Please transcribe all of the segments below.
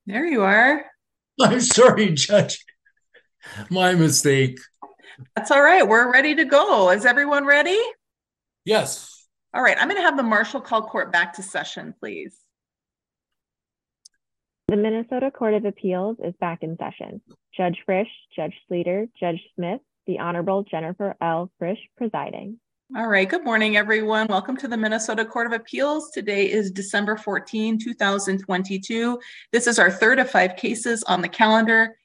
There you are. I'm sorry, Judge. My mistake. That's all right. We're ready to go. Is everyone ready? Yes. All right. I'm going to have the marshal call court back to session, please. The Minnesota Court of Appeals is back in session. Judge Frisch, Judge Sleeter, Judge Smith, the Honorable Jennifer L. Frisch presiding. All right. Good morning, everyone. Welcome to the Minnesota Court of Appeals. Today is December 14, 2022. This is our third of five cases on the calendar,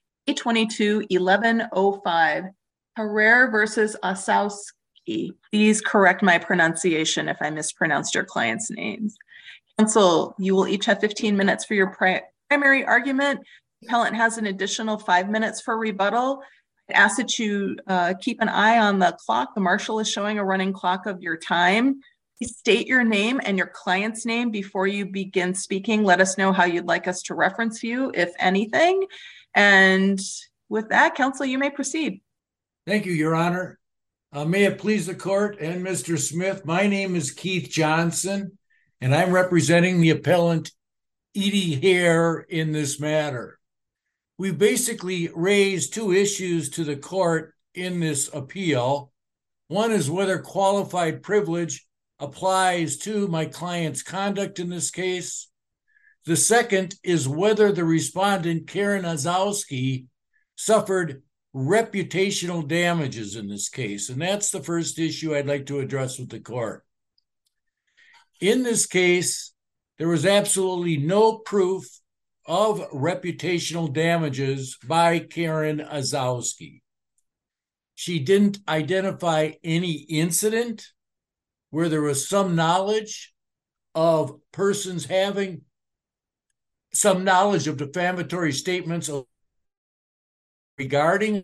822-1105. Herrera versus Osowski. Please correct my pronunciation if I mispronounced your client's names. Counsel, you will each have 15 minutes for your primary argument. The appellant has an additional 5 minutes for rebuttal. I ask that you keep an eye on the clock. The marshal is showing a running clock of your time. Please state your name and your client's name before you begin speaking. Let us know how you'd like us to reference you, if anything. And with that, counsel, you may proceed. Thank you, Your Honor. May it please the court and Mr. Smith, my name is Keith Johnson, and I'm representing the appellant Edie Hare in this matter. We basically raised two issues to the court in this appeal. One is whether qualified privilege applies to my client's conduct in this case. The second is whether the respondent, Karen Osowski, suffered reputational damages in this case. And that's the first issue I'd like to address with the court. In this case, there was absolutely no proof of reputational damages by Karen Osowski. She didn't identify any incident where there was some knowledge of persons having some knowledge of defamatory statements regarding.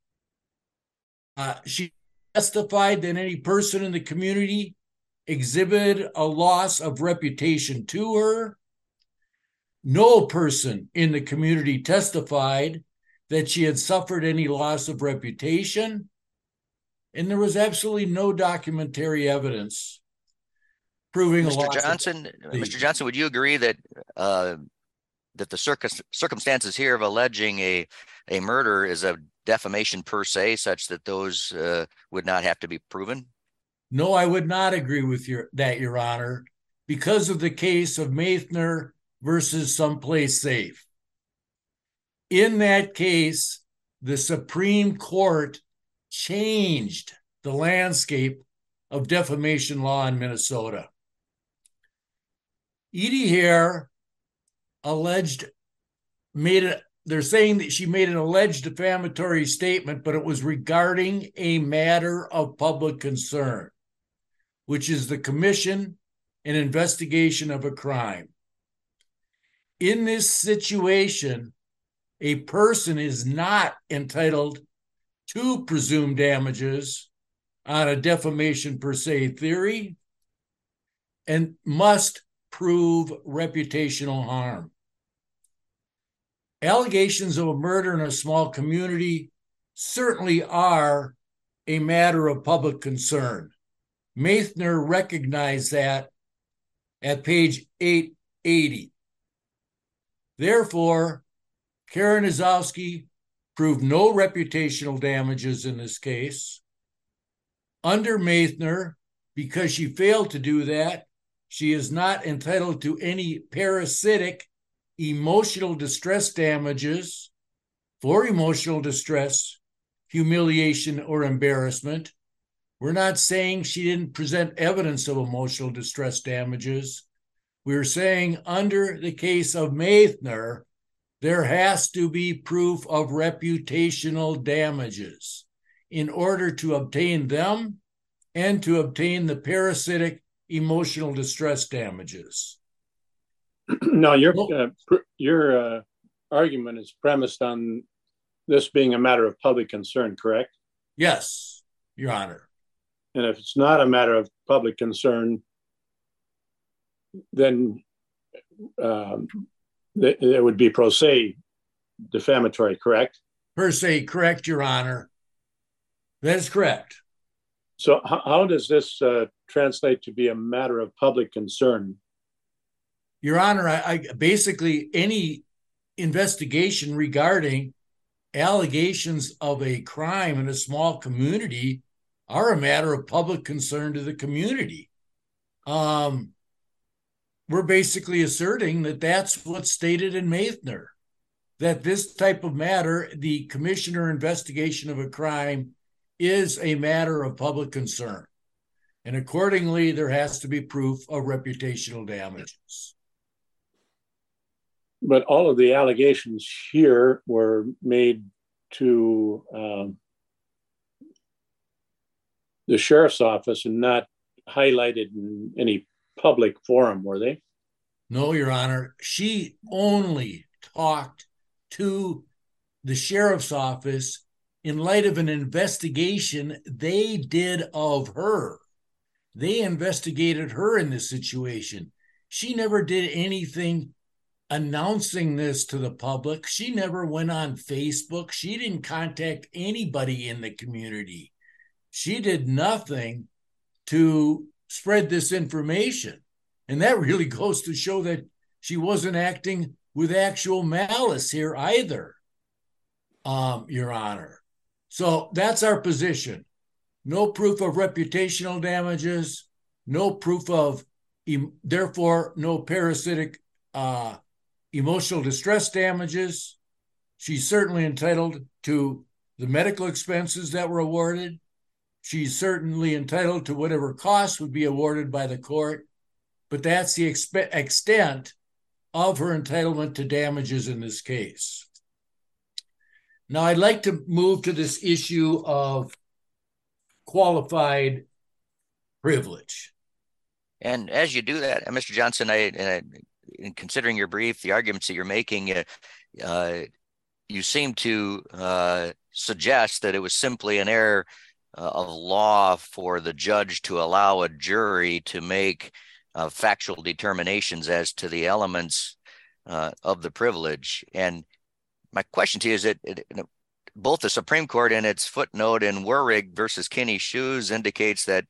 She testified that any person in the community exhibited a loss of reputation to her. No person in the community testified that she had suffered any loss of reputation. And there was absolutely no documentary evidence proving a loss. Mr. Johnson, would you agree that the circumstances here of alleging a murder is a defamation per se, such that those would not have to be proven? No, I would not agree with that, Your Honor, because of the case of Maethner versus Someplace Safe. In that case, the Supreme Court changed the landscape of defamation law in Minnesota. Edie Hare they're saying that she made an alleged defamatory statement, but it was regarding a matter of public concern, which is the commission and investigation of a crime. In this situation, a person is not entitled to presume damages on a defamation per se theory and must prove reputational harm. Allegations of a murder in a small community certainly are a matter of public concern. Maethner recognized that at page 880. Therefore, Karen Osowski proved no reputational damages in this case. Under Maethner, because she failed to do that, she is not entitled to any parasitic emotional distress damages for emotional distress, humiliation, or embarrassment. We're not saying she didn't present evidence of emotional distress damages. We're saying under the case of Maethner, there has to be proof of reputational damages in order to obtain them and to obtain the parasitic emotional distress damages. No, your argument is premised on this being a matter of public concern, correct? Yes, Your Honor. And if it's not a matter of public concern, then it would be pro se defamatory, correct? Per se, correct, Your Honor. That is correct. So how does this translate to be a matter of public concern? Your Honor, I basically any investigation regarding allegations of a crime in a small community are a matter of public concern to the community. We're basically asserting that that's what's stated in Maethner, that this type of matter, the commissioner investigation of a crime, is a matter of public concern. And accordingly, there has to be proof of reputational damages. But all of the allegations here were made to the sheriff's office and not highlighted in any public forum, were they? No, Your Honor. She only talked to the sheriff's office in light of an investigation they did of her. They investigated her in this situation. She never did anything announcing this to the public. She never went on Facebook. She didn't contact anybody in the community. She did nothing to spread this information. And that really goes to show that she wasn't acting with actual malice here either, Your Honor. So that's our position. No proof of reputational damages, no proof of, therefore, no parasitic emotional distress damages. She's certainly entitled to the medical expenses that were awarded. She's certainly entitled to whatever costs would be awarded by the court, but that's the extent of her entitlement to damages in this case. Now, I'd like to move to this issue of qualified privilege. And as you do that, Mr. Johnson, in considering your brief, the arguments that you're making, you seem to suggest that it was simply an error of law for the judge to allow a jury to make factual determinations as to the elements of the privilege. And my question to you is that both the Supreme Court and its footnote in Werrig versus Kinney Shoes indicates that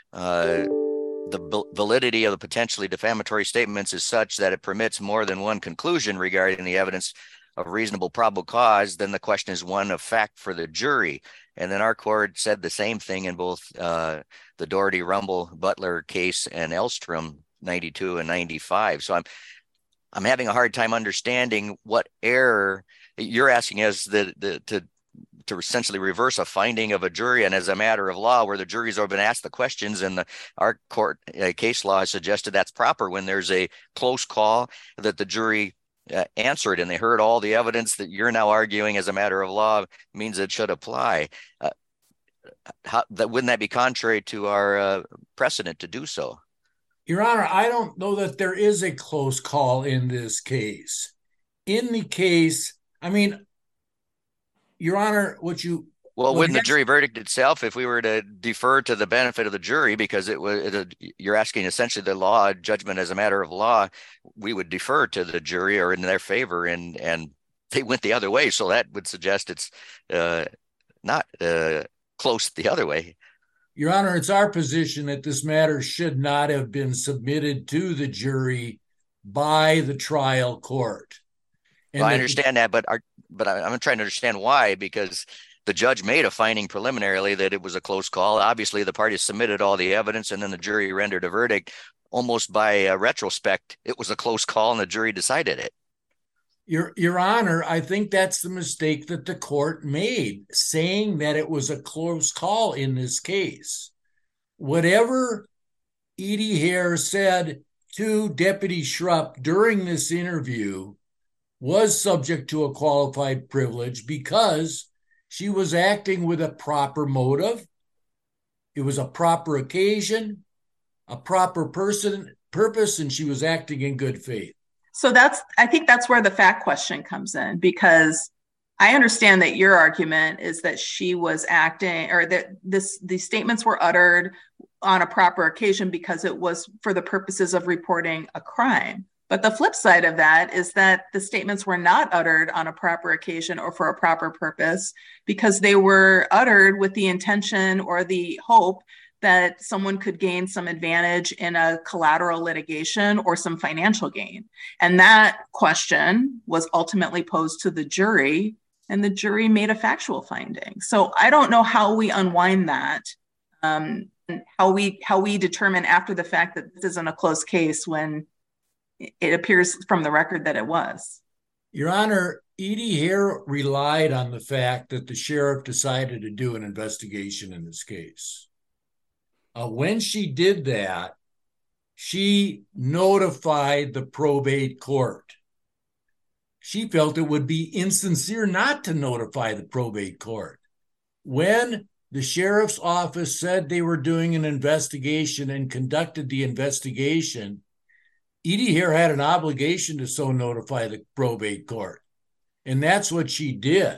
the validity of the potentially defamatory statements is such that it permits more than one conclusion regarding the evidence of reasonable probable cause. Then the question is one of fact for the jury. And then our court said the same thing in both the Doherty, Rumble, Butler case and Elstrom 92 and 95. So I'm having a hard time understanding what error you're asking us to essentially reverse a finding of a jury, and as a matter of law, where the jury's already been asked the questions, and our court case law has suggested that's proper when there's a close call that the jury answered and they heard all the evidence that you're now arguing as a matter of law means it should apply. Wouldn't that be contrary to our precedent to do so? Your Honor, I don't know that there is a close call in this case. In the case, I mean, Your Honor, wouldn't the jury verdict itself, if we were to defer to the benefit of the jury, because you're asking essentially the law judgment as a matter of law, we would defer to the jury or in their favor, and they went the other way. So that would suggest it's not close the other way. Your Honor, it's our position that this matter should not have been submitted to the jury by the trial court. Well, I understand that, but I'm trying to understand why, because the judge made a finding preliminarily that it was a close call. Obviously, the parties submitted all the evidence, and then the jury rendered a verdict. Almost by retrospect, it was a close call, and the jury decided it. Your Honor, I think that's the mistake that the court made, saying that it was a close call in this case. Whatever Edie Hare said to Deputy Schrupp during this interview was subject to a qualified privilege because she was acting with a proper motive. It was a proper occasion, a proper purpose, and she was acting in good faith. So I think that's where the fact question comes in, because I understand that your argument is that she was acting, or that these statements were uttered on a proper occasion because it was for the purposes of reporting a crime. But the flip side of that is that the statements were not uttered on a proper occasion or for a proper purpose, because they were uttered with the intention or the hope that someone could gain some advantage in a collateral litigation or some financial gain. And that question was ultimately posed to the jury, and the jury made a factual finding. So I don't know how we unwind that, and how we determine after the fact that this isn't a close case when it appears from the record that it was. Your Honor, Edie Hare relied on the fact that the sheriff decided to do an investigation in this case. When she did that, she notified the probate court. She felt it would be insincere not to notify the probate court. When the sheriff's office said they were doing an investigation and conducted the investigation, Edie Hare had an obligation to so notify the probate court. And that's what she did.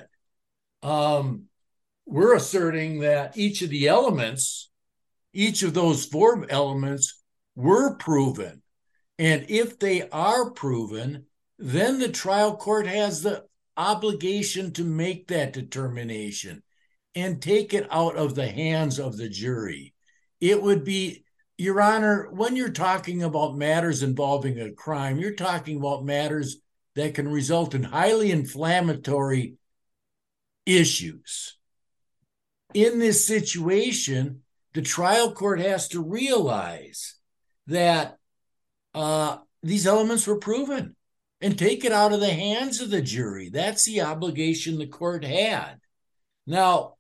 We're asserting that each of the elements, each of those four elements were proven. And if they are proven, then the trial court has the obligation to make that determination and take it out of the hands of the jury. It would be, Your Honor, when you're talking about matters involving a crime, you're talking about matters that can result in highly inflammatory issues. In this situation, the trial court has to realize that these elements were proven and take it out of the hands of the jury. That's the obligation the court had. Now,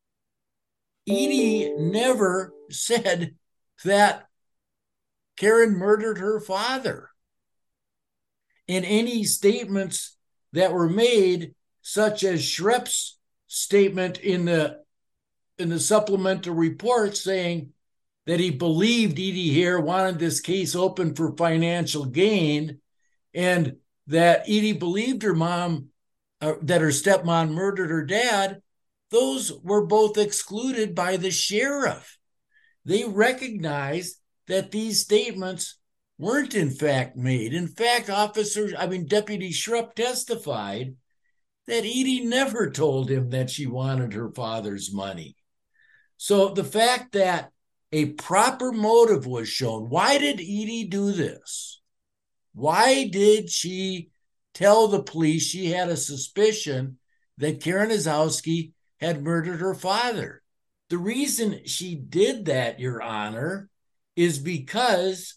Edie never said that Karen murdered her father. And any statements that were made, such as Schrepp's statement in the supplemental report saying that he believed Edie Hare wanted this case open for financial gain, and that Edie believed her mom, that her stepmom murdered her dad, those were both excluded by the sheriff. They recognized that these statements weren't in fact made. In fact, Deputy Schrepp testified that Edie never told him that she wanted her father's money. So the fact that a proper motive was shown, why did Edie do this? Why did she tell the police she had a suspicion that Karen Osowski had murdered her father? The reason she did that, Your Honor, is because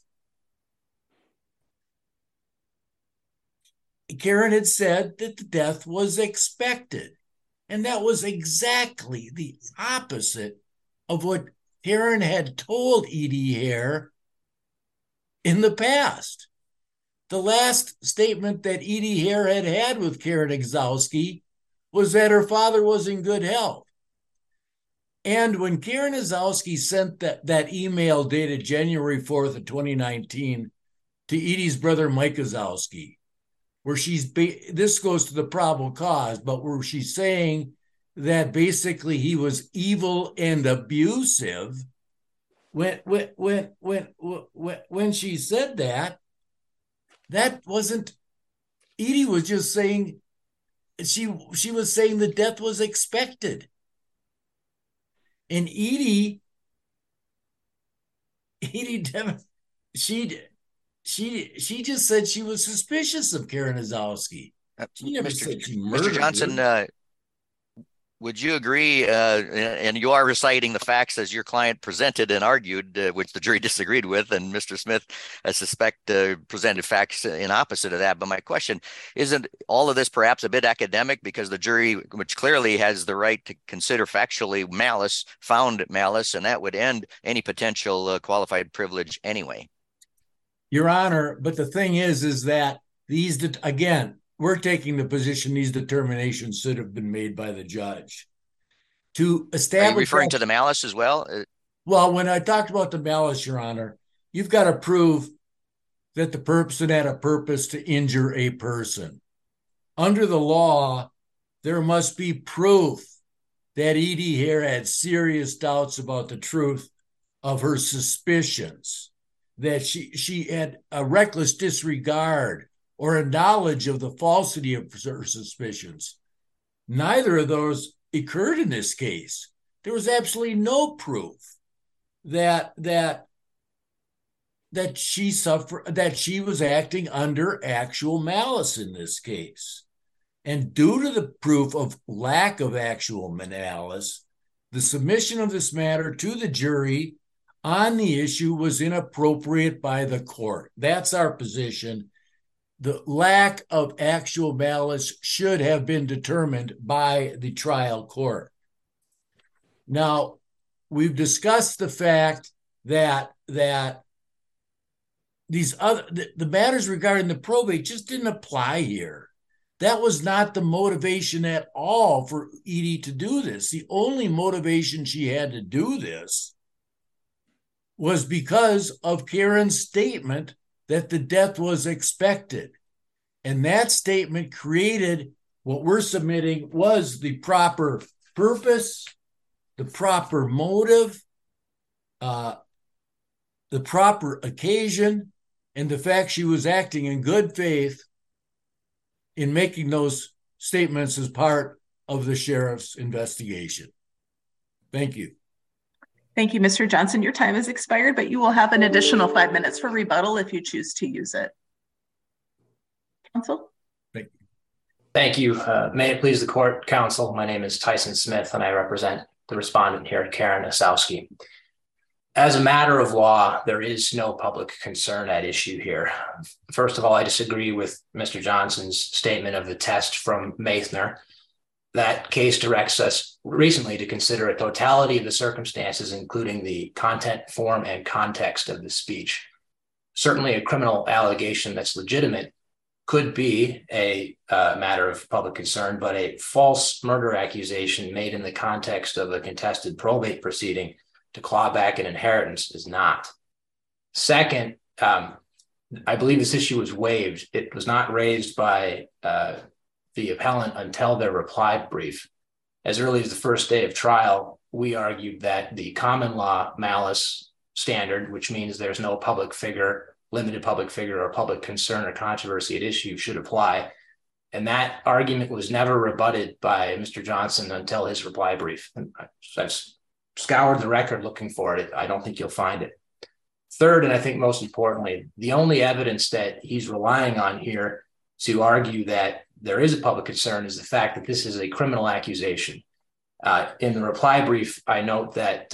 Karen had said that the death was expected. And that was exactly the opposite of what Karen had told Edie Hare in the past. The last statement that Edie Hare had with Karen Osowski was that her father was in good health. And when Karen Osowski sent that email dated January 4th of 2019 to Edie's brother, Mike Osowski, where this goes to the probable cause, but where she's saying that basically he was evil and abusive, when she said that wasn't, Edie was just saying, she was saying the death was expected. And Edie she just said she was suspicious of Karen Osowski. She never said she murdered Mr. Johnson, her. Would you agree, and you are reciting the facts as your client presented and argued, which the jury disagreed with, and Mr. Smith, I suspect, presented facts in opposite of that. But my question, isn't all of this perhaps a bit academic, because the jury, which clearly has the right to consider factually malice, found malice, and that would end any potential qualified privilege anyway? Your Honor, but the thing is that these, again, we're taking the position these determinations should have been made by the judge. To establish. Are you referring to the malice as well? Well, when I talked about the malice, Your Honor, you've got to prove that the person had a purpose to injure a person. Under the law, there must be proof that Edie Hare had serious doubts about the truth of her suspicions. that she had a reckless disregard or a knowledge of the falsity of her suspicions. Neither of those occurred in this case. There was absolutely no proof that she was acting under actual malice in this case. And due to the proof of lack of actual malice, the submission of this matter to the jury on the issue was inappropriate by the court. That's our position. The lack of actual malice should have been determined by the trial court. Now, we've discussed the fact that these the matters regarding the probate just didn't apply here. That was not the motivation at all for Edie to do this. The only motivation she had to do this was because of Karen's statement that the death was expected. And that statement created what we're submitting was the proper purpose, the proper motive, the proper occasion, and the fact she was acting in good faith in making those statements as part of the sheriff's investigation. Thank you. Thank you, Mr. Johnson. Your time has expired, but you will have an additional 5 minutes for rebuttal if you choose to use it. Counsel? Thank you. Thank you. May it please the court, counsel. My name is Tyson Smith, and I represent the respondent here, Karen Osowski. As a matter of law, there is no public concern at issue here. First of all, I disagree with Mr. Johnson's statement of the test from Maithner. That case directs us recently to consider a totality of the circumstances, including the content, form, and context of the speech. Certainly a criminal allegation that's legitimate could be a matter of public concern, but a false murder accusation made in the context of a contested probate proceeding to claw back an inheritance is not. Second, I believe this issue was waived. It was not raised by the appellant until their reply brief. As early as the first day of trial, we argued that the common law malice standard, which means there's no public figure, limited public figure, or public concern or controversy at issue, should apply. And that argument was never rebutted by Mr. Johnson until his reply brief. And I've scoured the record looking for it. I don't think you'll find it. Third, and I think most importantly, the only evidence that he's relying on here to argue that there is a public concern is the fact that this is a criminal accusation. In the reply brief, I note that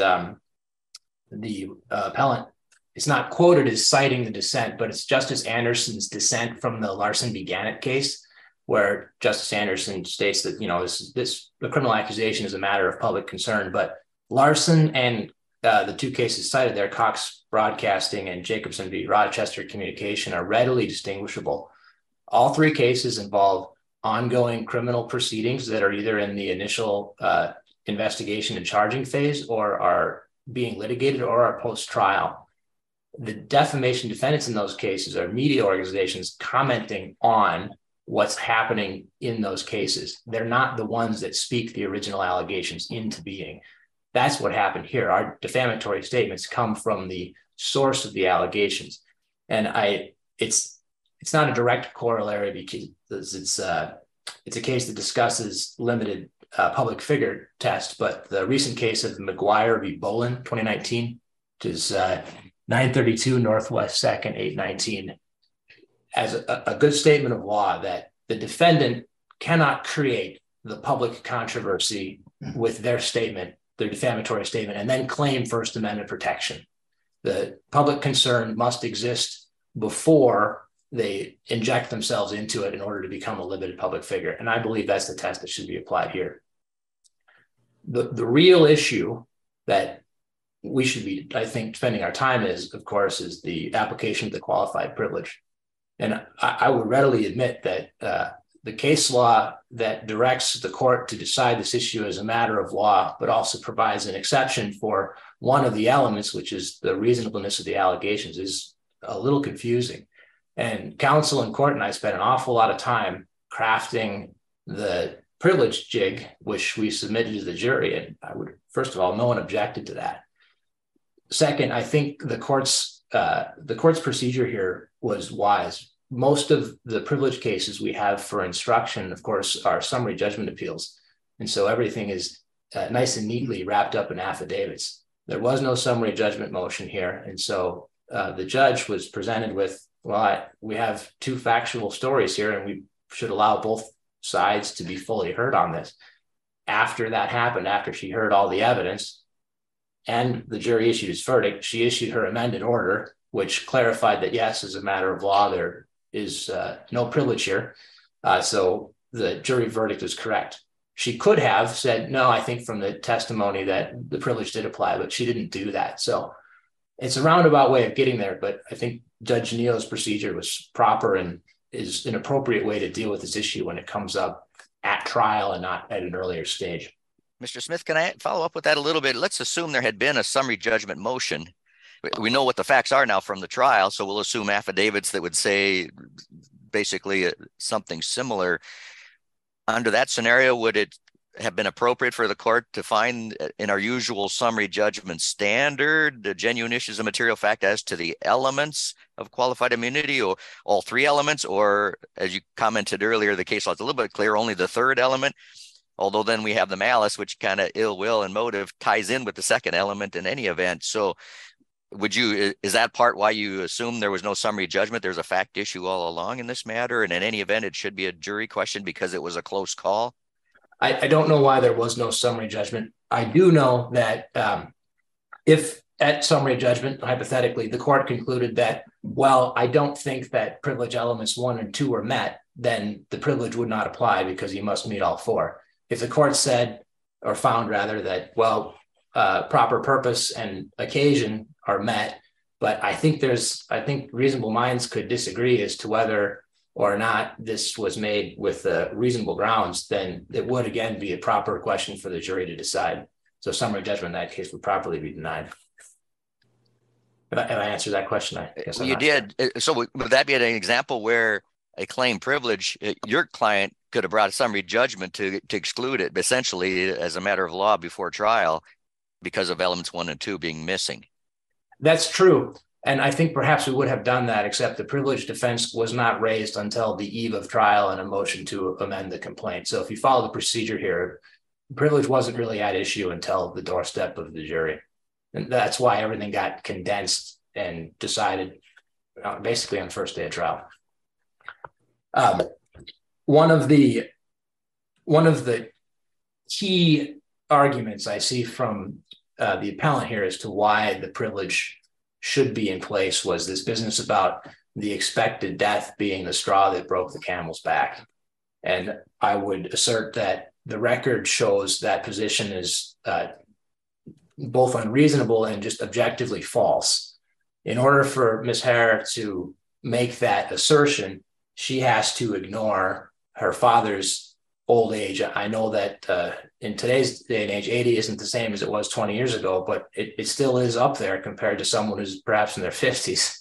the appellant is not quoted as citing the dissent, but it's Justice Anderson's dissent from the Larson v. Gannett case, where Justice Anderson states that, the criminal accusation is a matter of public concern. But Larson and the two cases cited there, Cox Broadcasting and Jacobson v. Rochester Communication, are readily distinguishable. All three cases involve ongoing criminal proceedings that are either in the initial investigation and charging phase or are being litigated or are post-trial. The defamation defendants in those cases are media organizations commenting on what's happening in those cases. They're not the ones that speak the original allegations into being. That's what happened here. Our defamatory statements come from the source of the allegations. And it's not a direct corollary because it's a case that discusses limited public figure test, but the recent case of McGuire v. Bolin, 2019, which is 932 Northwest 2nd, 819, as a good statement of law that the defendant cannot create the public controversy with their statement, their defamatory statement, and then claim First Amendment protection. The public concern must exist before they inject themselves into it in order to become a limited public figure. And I believe that's the test that should be applied here. The real issue that we should be, I think, spending our time is, of course, is the application of the qualified privilege. And I would readily admit that the case law that directs the court to decide this issue as a matter of law, but also provides an exception for one of the elements, which is the reasonableness of the allegations, is a little confusing. And counsel in court and I spent an awful lot of time crafting the privilege jig, which we submitted to the jury. And first of all, no one objected to that. Second, I think the court's the court's procedure here was wise. Most of the privilege cases we have for instruction, of course, are summary judgment appeals. And so everything is nice and neatly wrapped up in affidavits. There was no summary judgment motion here. And so the judge was presented with, well, we have two factual stories here, and we should allow both sides to be fully heard on this. After that happened, after she heard all the evidence and the jury issued its verdict, she issued her amended order, which clarified that, yes, as a matter of law, there is no privilege here. So the jury verdict is correct. She could have said, no, I think from the testimony that the privilege did apply, but she didn't do that. So it's a roundabout way of getting there, but I think Judge Neo's procedure was proper and is an appropriate way to deal with this issue when it comes up at trial and not at an earlier stage. Mr. Smith, can I follow up with that a little bit? Let's assume there had been a summary judgment motion. We know what the facts are now from the trial, so we'll assume affidavits that would say basically something similar. Under that scenario, would it have been appropriate for the court to find, in our usual summary judgment standard, the genuine issues of material fact as to the elements of qualified immunity, or all three elements? Or, as you commented earlier, the case law is a little bit clear, only the third element, although then we have the malice, which kind of ill will and motive ties in with the second element in any event. So is that part why you assume there was no summary judgment? There's a fact issue all along in this matter, and in any event, it should be a jury question because it was a close call? I don't know why there was no summary judgment. I do know that if at summary judgment, hypothetically, the court concluded that, well, I don't think that privilege elements 1 and 2 were met, then the privilege would not apply because you must meet all 4. If the court said, or found rather, that, well, proper purpose and occasion are met, but I think reasonable minds could disagree as to whether or not this was made with reasonable grounds, then it would again be a proper question for the jury to decide. So summary judgment in that case would properly be denied. Have I answered that question? I guess you did. Sure. So would that be an example where a claim privilege, your client could have brought a summary judgment to exclude it, essentially as a matter of law before trial, because of elements 1 and 2 being missing? That's true. And I think perhaps we would have done that, except the privilege defense was not raised until the eve of trial and a motion to amend the complaint. So if you follow the procedure here, privilege wasn't really at issue until the doorstep of the jury. And that's why everything got condensed and decided basically on the first day of trial. One of the key arguments I see from the appellant here as to why the privilege should be in place was this business about the expected death being the straw that broke the camel's back. And I would assert that the record shows that position is both unreasonable and just objectively false. In order for Ms. Hare to make that assertion, she has to ignore her father's old age. I know that in today's day and age, 80 isn't the same as it was 20 years ago, but it still is up there compared to someone who's perhaps in their 50s.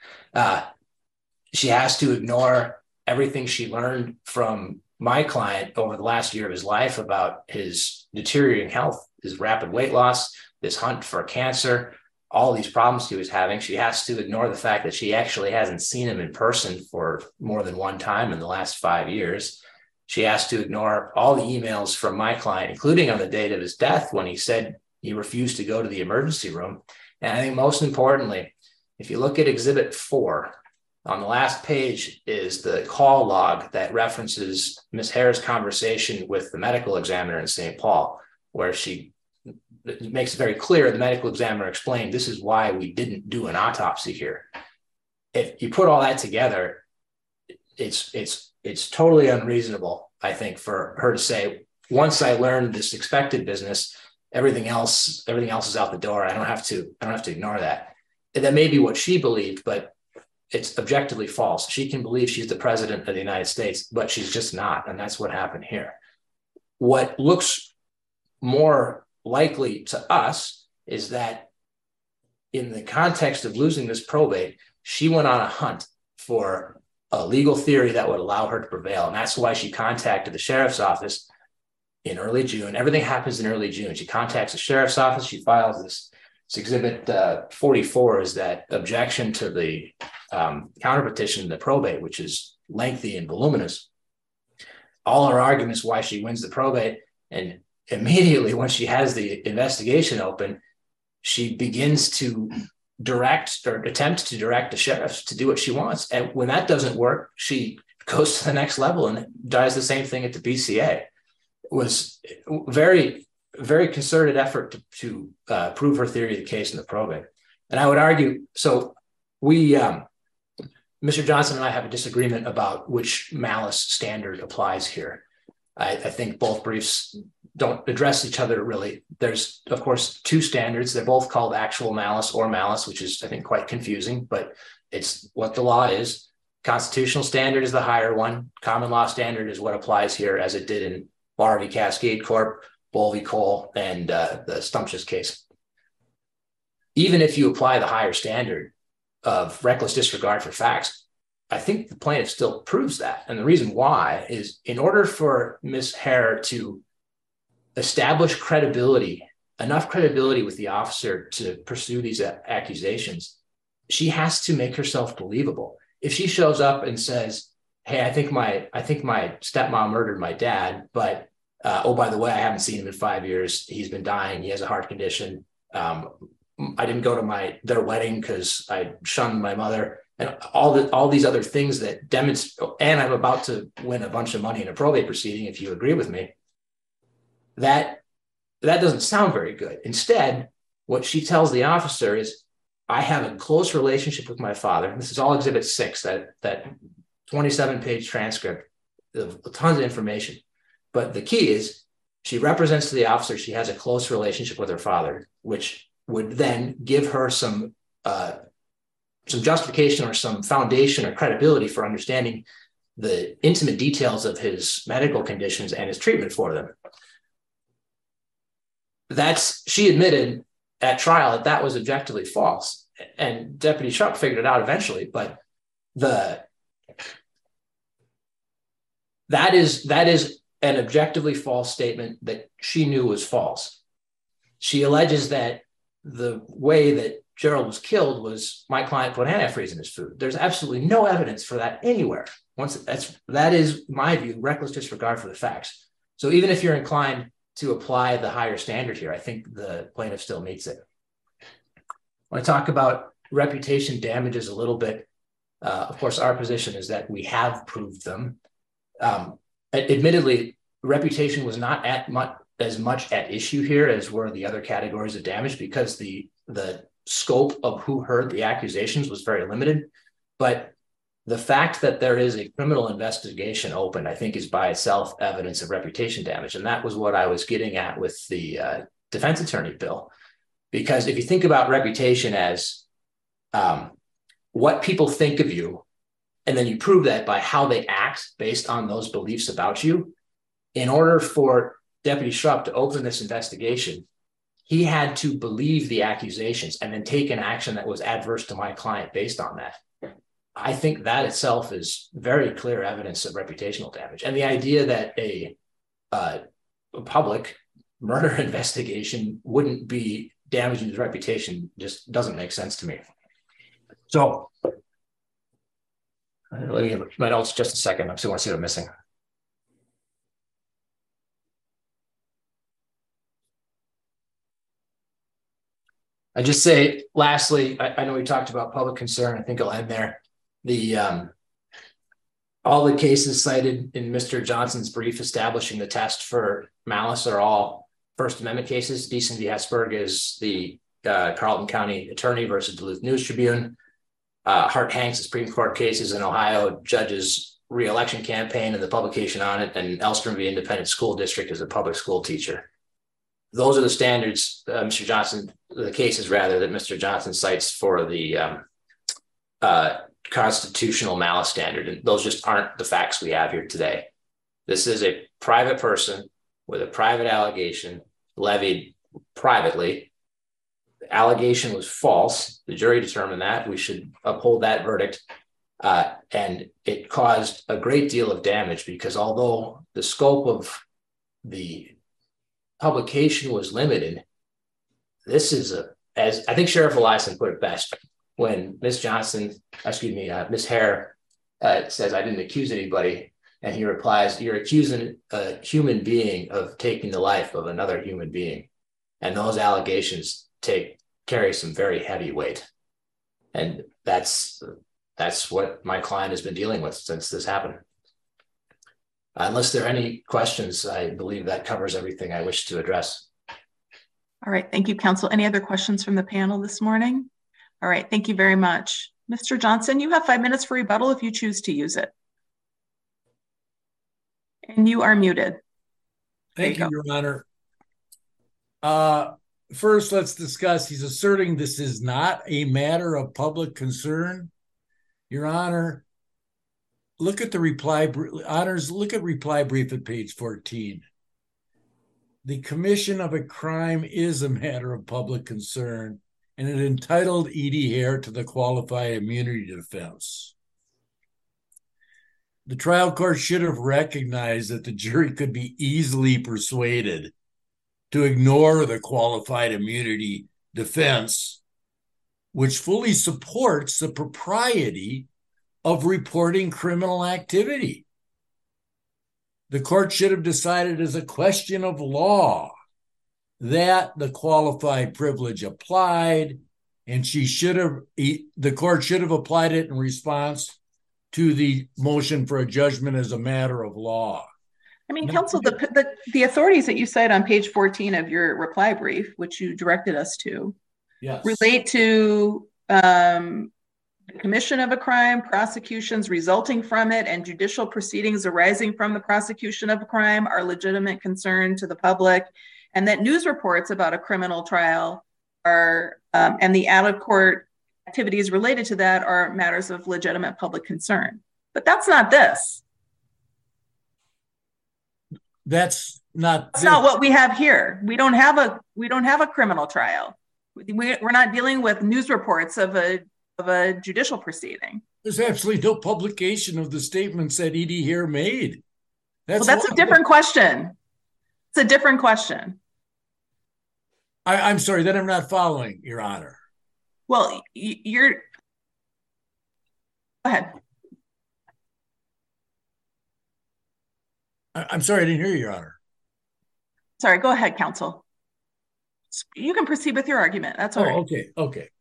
She has to ignore everything she learned from my client over the last year of his life about his deteriorating health, his rapid weight loss, this hunt for cancer, all these problems he was having. She has to ignore the fact that she actually hasn't seen him in person for more than one time in the last 5 years. She has to ignore all the emails from my client, including on the date of his death when he said he refused to go to the emergency room. And I think most importantly, if you look at Exhibit 4, on the last page is the call log that references Ms. Hare's conversation with the medical examiner in St. Paul, where she makes it very clear the medical examiner explained, this is why we didn't do an autopsy here. If you put all that together, it's totally unreasonable, I think, for her to say, once I learned this expected business, everything else is out the door. I don't have to ignore that. And that may be what she believed, but it's objectively false. She can believe she's the president of the United States, but she's just not. And that's what happened here. What looks more likely to us is that in the context of losing this probate, she went on a hunt for a legal theory that would allow her to prevail. And that's why she contacted the sheriff's office in early June. Everything happens in early June. She contacts the sheriff's office. She files this It's Exhibit 44 is that objection to the counter petition to the probate, which is lengthy and voluminous. All her arguments why she wins the probate, and immediately when she has the investigation open, she begins to direct or attempt to direct the sheriffs to do what she wants. And when that doesn't work, she goes to the next level and does the same thing at the BCA. It was very, very concerted effort to prove her theory of the case in the probate. And I would argue, so we, Mr. Johnson and I have a disagreement about which malice standard applies here. I think both briefs don't address each other really. There's, of course, two standards. They're both called actual malice or malice, which is, I think, quite confusing, but it's what the law is. Constitutional standard is the higher one. Common law standard is what applies here, as it did in Barr v. Cascade Corp., Bull v. Cole, and the Stumptious case. Even if you apply the higher standard of reckless disregard for facts, I think the plaintiff still proves that. And the reason why is, in order for Ms. Hare to establish credibility, enough credibility with the officer to pursue these accusations, she has to make herself believable. If she shows up and says, hey, I think my stepmom murdered my dad, but oh, by the way, I haven't seen him in 5 years. He's been dying. He has a heart condition. I didn't go to their wedding because I shunned my mother, and all these other things that demonstrate, and I'm about to win a bunch of money in a probate proceeding, if you agree with me. That doesn't sound very good. Instead, what she tells the officer is, I have a close relationship with my father. This is all Exhibit 6, that 27-page transcript of tons of information. But the key is, she represents to the officer she has a close relationship with her father, which would then give her some justification or some foundation or credibility for understanding the intimate details of his medical conditions and his treatment for them. She admitted at trial that was objectively false, and Deputy Sharp figured it out eventually. But that is an objectively false statement that she knew was false. She alleges that the way that Gerald was killed was my client put antifreeze in his food. There's absolutely no evidence for that anywhere. That is my view, reckless disregard for the facts. So even if you're inclined to apply the higher standard here, I think the plaintiff still meets it. When I talk about reputation damages a little bit, of course, our position is that we have proved them. Admittedly, reputation was not as much at issue here as were the other categories of damage, because the scope of who heard the accusations was very limited. But the fact that there is a criminal investigation open, I think, is by itself evidence of reputation damage. And that was what I was getting at with the defense attorney bill. Because if you think about reputation as what people think of you, and then you prove that by how they act based on those beliefs about you, in order for Deputy Schrupp to open this investigation, he had to believe the accusations and then take an action that was adverse to my client based on that. I think that itself is very clear evidence of reputational damage. And the idea that a public murder investigation wouldn't be damaging his reputation just doesn't make sense to me. So let me get my notes just a second. I still want to see what I'm missing. I just say, lastly, I know we talked about public concern. I think I'll end there. All the cases cited in Mr. Johnson's brief establishing the test for malice are all First Amendment cases. Deason v. Hesburgh is the Carleton County Attorney versus Duluth News Tribune. Hart Hanks, the Supreme Court cases in Ohio, judge's re-election campaign and the publication on it, and Elstrom v. Independent School District is a public school teacher. Those are the standards, Mr. Johnson, the cases rather, that Mr. Johnson cites for the constitutional malice standard. And those just aren't the facts we have here today. This is a private person with a private allegation levied privately. The allegation was false. The jury determined that. We should uphold that verdict. And it caused a great deal of damage because although the scope of the publication was limited, this is as I think Sheriff Eliason put it best, when Ms. Hare says, I didn't accuse anybody, and he replies, you're accusing a human being of taking the life of another human being. And those allegations carry some very heavy weight. And that's what my client has been dealing with since this happened. Unless there are any questions, I believe that covers everything I wish to address. All right, thank you, counsel. Any other questions from the panel this morning? All right, thank you very much. Mr. Johnson, you have 5 minutes for rebuttal if you choose to use it. And you are muted. Thank you, Your Honor. First, let's discuss, he's asserting this is not a matter of public concern. Your Honor, look at the reply, Honors, look at reply brief at page 14. The commission of a crime is a matter of public concern, and it entitled Edie Hare to the qualified immunity defense. The trial court should have recognized that the jury could be easily persuaded to ignore the qualified immunity defense, which fully supports the propriety of reporting criminal activity. The court should have decided as a question of law that the qualified privilege applied, and the court should have applied it in response to the motion for a judgment as a matter of law. I mean, counsel, the authorities that you cite on page 14 of your reply brief, which you directed us to, yes, relate to the commission of a crime, prosecutions resulting from it, and judicial proceedings arising from the prosecution of a crime are legitimate concern to the public, and that news reports about a criminal trial are, and the out-of-court activities related to that are matters of legitimate public concern. But that's not this. That's not what we have here. We don't have a criminal trial. We're not dealing with news reports of a judicial proceeding. There's absolutely no publication of the statements that Edie Hare made. That's a different question. It's a different question. I'm sorry, that I'm not following, Your Honor. Well, go ahead. I'm sorry, I didn't hear you, Your Honor. Sorry, go ahead, counsel. You can proceed with your argument. That's all right. Okay.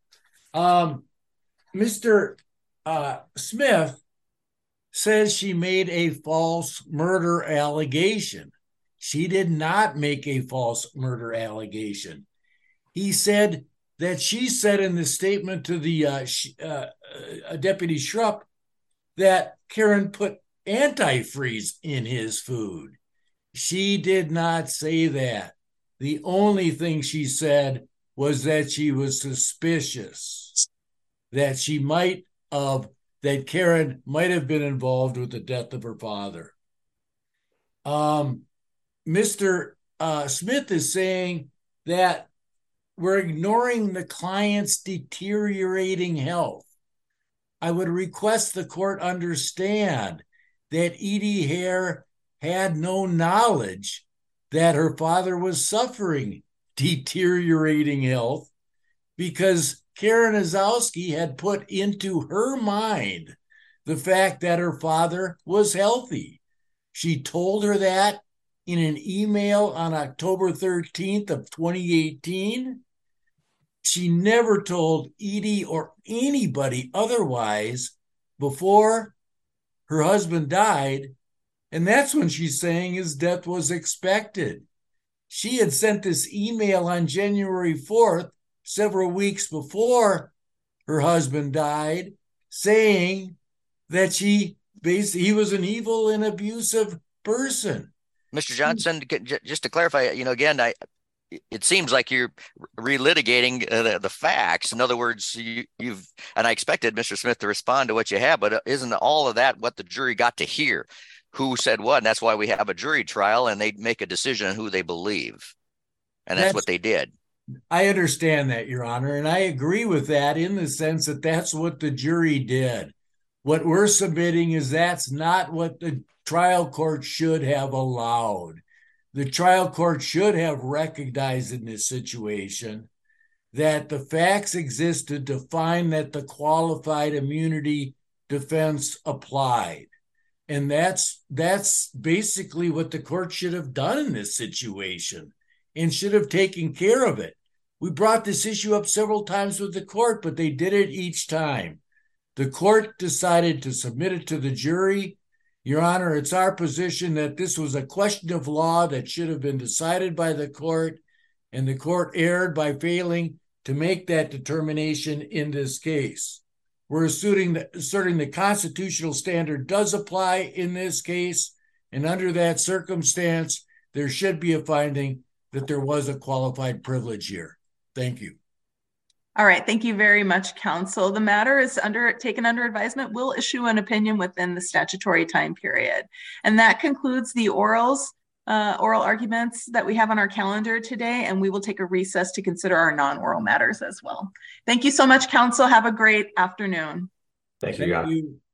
Mr. Smith says she made a false murder allegation. She did not make a false murder allegation. He said that she said in the statement to the Deputy Schrupp that Karen put antifreeze in his food. She did not say that. The only thing she said was that she was suspicious that Karen might have been involved with the death of her father. Mr. Smith is saying that we're ignoring the client's deteriorating health. I would request the court understand that Edie Hare had no knowledge that her father was suffering deteriorating health because Karen Osowski had put into her mind the fact that her father was healthy. She told her that in an email on October 13th of 2018. She never told Edie or anybody otherwise before her husband died, and that's when she's saying his death was expected. She had sent this email on January 4th, several weeks before her husband died, saying that he was an evil and abusive person. Mr. Johnson, just to clarify, again, it seems like you're relitigating the facts. In other words, you've, and I expected Mr. Smith to respond to what you have, but isn't all of that what the jury got to hear? Who said what? And that's why we have a jury trial, and they make a decision on who they believe. And that's what they did. I understand that, Your Honor, and I agree with that in the sense that that's what the jury did. What we're submitting is that's not what the trial court should have allowed. The trial court should have recognized in this situation that the facts existed to find that the qualified immunity defense applied. And that's basically what the court should have done in this situation and should have taken care of it. We brought this issue up several times with the court, but they did it each time. The court decided to submit it to the jury. Your Honor, it's our position that this was a question of law that should have been decided by the court, and the court erred by failing to make that determination in this case. We're asserting the constitutional standard does apply in this case, and under that circumstance, there should be a finding that there was a qualified privilege here. Thank you. All right, thank you very much, counsel. The matter is taken under advisement. We'll issue an opinion within the statutory time period. And that concludes the oral arguments that we have on our calendar today, and we will take a recess to consider our non-oral matters as well. Thank you so much, counsel. Have a great afternoon. Thank you.